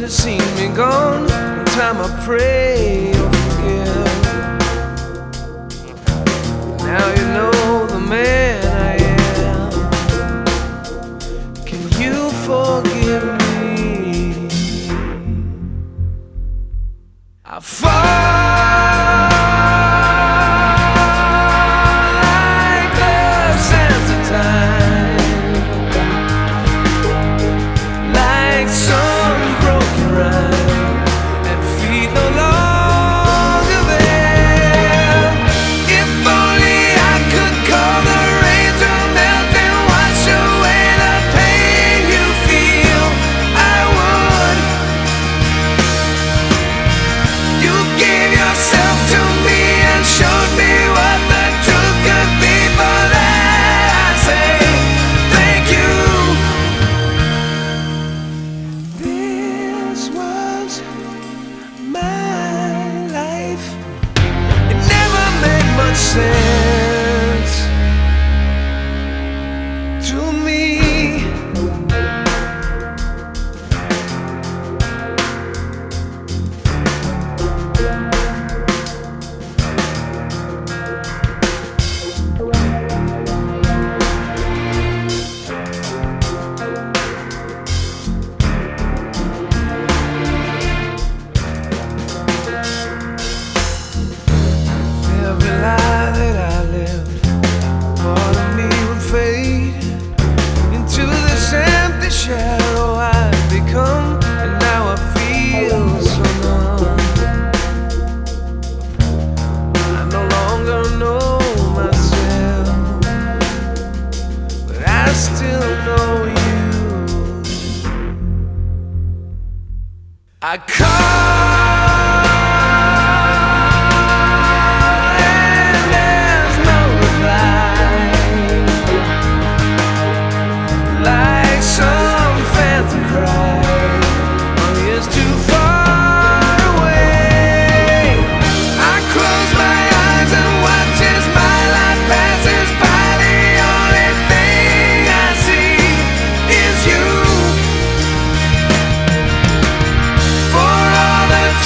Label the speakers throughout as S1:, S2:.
S1: to see me gone. In time I pray you'll forgive. Now you know the man I am. Can you forgive me? I fall like the sands of time, like some broken rhyme, and feet no longer there. If only I could call the rain to melt and wash away the pain you feel, I would. You gave yourself to me and showed me what the truth could be. For that I say thank you. This was my life. It never made much sense to me. Every lie that I lived, part of me would fade into this empty shadow I've become, and now I feel so numb. I no longer know myself, but I still know you. I call and there's no reply, like some phantom cry. Money is too far away. I close my eyes and watch as my life passes by. The only thing I see is you. For all the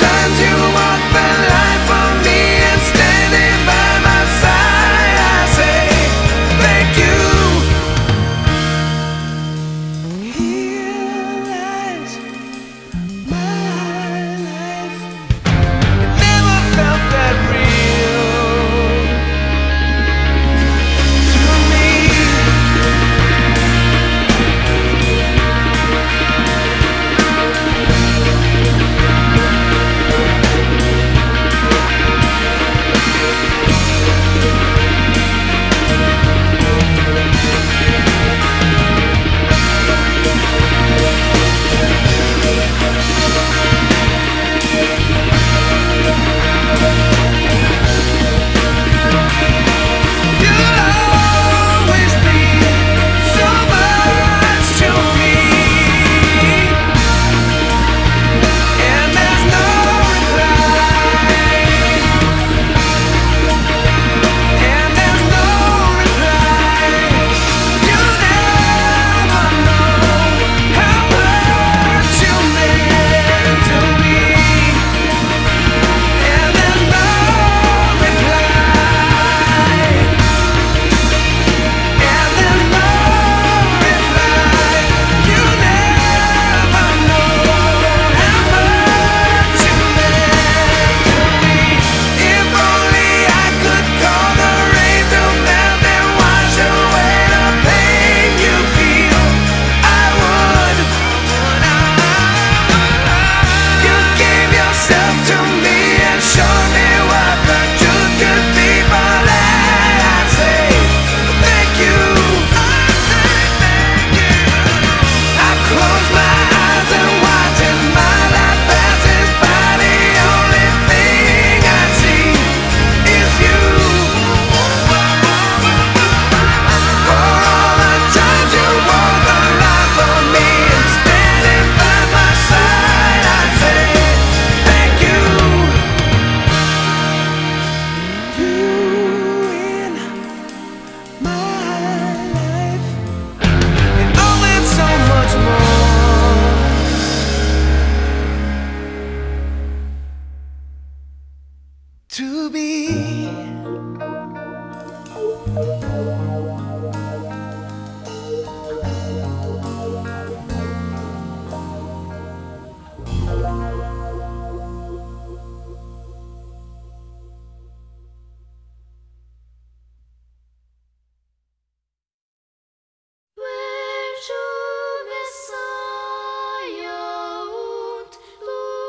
S1: to be.